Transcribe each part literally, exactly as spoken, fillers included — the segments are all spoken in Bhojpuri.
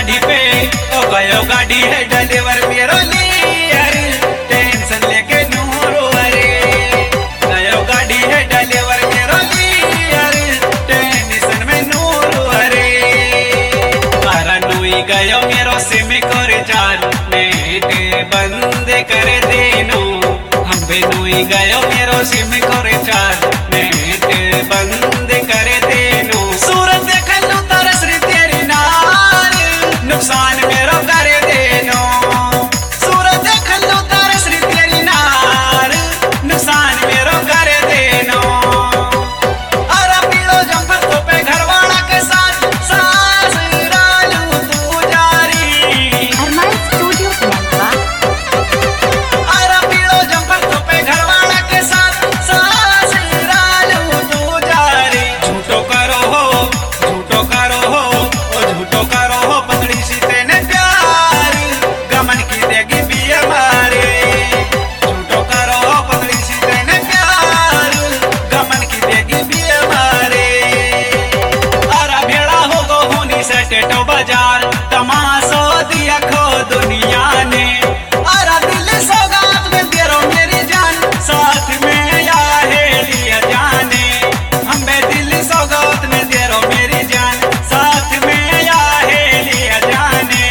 गाड़ी पे ओ गयो गाड़ी है ड्राइवर मेरो नियर टेंशन लेके नूरो अरे गयो गाड़ी है ड्राइवर मेरो नियर टेंशन में नूरो अरे मारा नुई गयो मेरो सिम करे चार नेट बंद कर देनो हम बे नुई गयो मेरो सिम करे चार नेट बंद कर देनो सूरत देखल नु तरस री तेरी नार नुकसान मेरो कर देनो सूरत देखल नु तरस री तेरी नार नुकसान मेरो कर देनो अरे पीड़ो जंपर तो पे घरवाला के साथ सास रालू तू जारी अरमान स्टूडियो लंका अरे पीड़ो जंपर तो पे घरवाला के साथ सास रालू तू जारी झूठो करो हो झूठो करो हो ओ झूठो करो हो पतली सी तेने प्यार गमन की देगी भी हमारे झूठो करो हो पतली सी तेने प्यार गमन की देगी भी हमारे अरे भेड़ा हो गो होनी से टेटो बाजार तमाशो दिया खो दुनिया ने अरे दिल सौगात में तेरो मेरी जान साथ में या है लिया जाने हम बे दिल सौगात में तेरो मेरी जान साथ में या है लिया जाने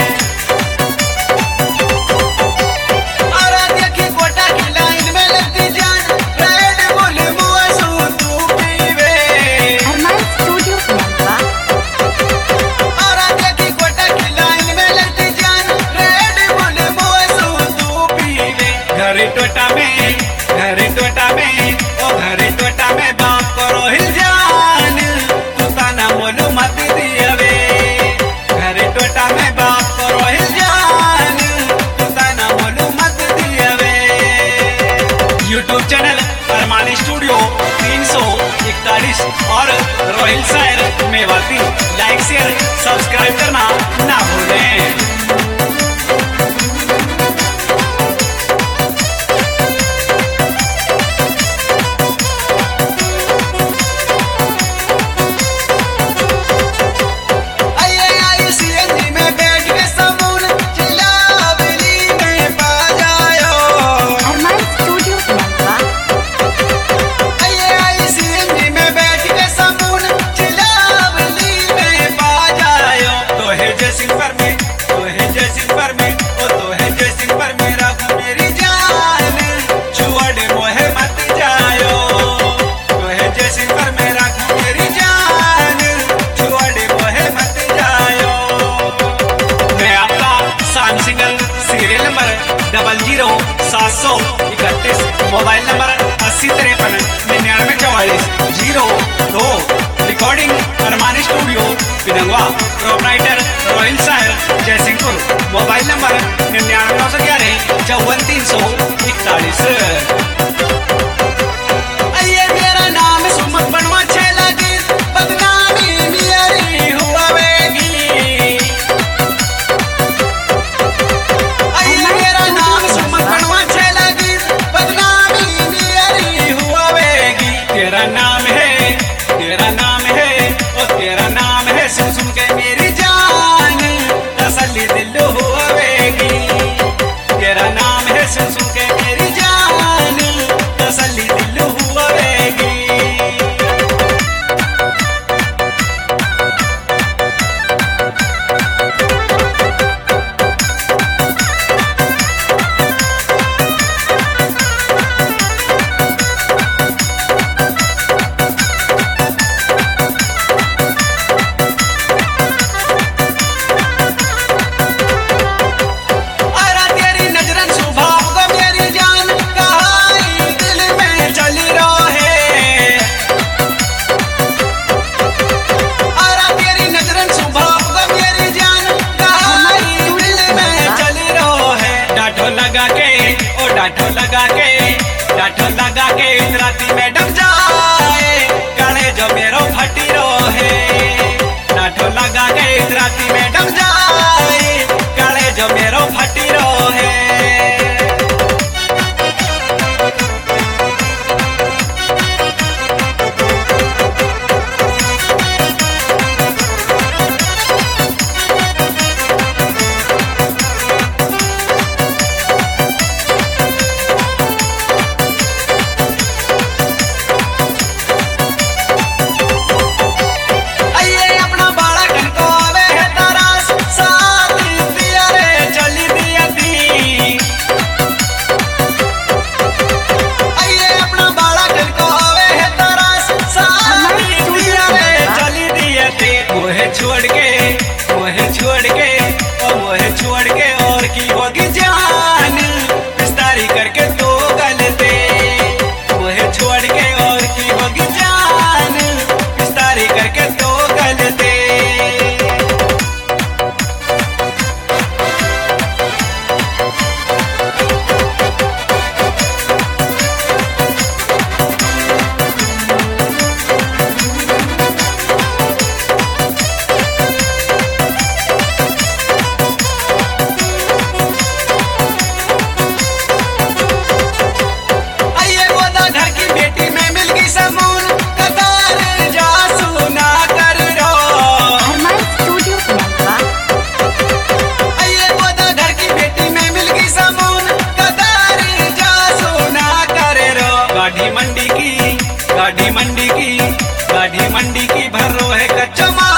अरे देखी कोटा की लाइन में लगती जान रेड बुल मुआसू तू पीवे अरमान स्टूडियो लंका अरे देखी कोटा की लाइन में लगती जान रेड बुल मुआसू तू पीवे घर टोटा में घर टोटा में ओ घर टोटा में बाप करो हिल जान तू ताना मोलू मत दियावे घर टोटा में बाप करो हिल जान तू ताना मोलू मत दियावे यूट्यूब चैनल अरमानी स्टूडियो तीन सौ इकतालीस और Rohil Sayar Mewati like share subscribe करना ना भूलें। आइए आइए सीएनजी में बैठ के समून चिल्लावली में पा जायो अरमान स्टूडियो लंका आइए आइए सीएनजी में बैठ के समून चिल्लावली में पा जायो तो है जयसिंह पर में तो है जयसिंह पर में ओ तो है जयसिंह पर मेरा मेरी जान छुअड़े मोहे मत जायो तो है जयसिंह पर मेरा मेरी जान छुअड़े मोहे मत जायो मैं आपका सान single serial number double zero सात सौ इकतीस मोबाइल नंबर अस्सी तिरपन निन्यानवे चौवालीस जीरो दो recording Armani studio Pinangwa proprietor Rohil Sayar Jaisinghpur mobile number निन्यानवे नौ सौ ग्यारह चौवन तीन सौ इकतालीस आइए मेरा नाम सुमन बनवा छेला की बदनामी मेरी हुआवेगी आइए मेरा नाम सुमन बनवा छेला की बदनामी मेरी हुआवेगी तेरा नाम है तेरा नाम है ओ तेरा नाम है सुन सुन के मेरी जान तसल्ली दिल हुआवेगी तेरा नाम है सुन सुन के मेरी जान गाड़ी मंडी की भरो है कच्चा माल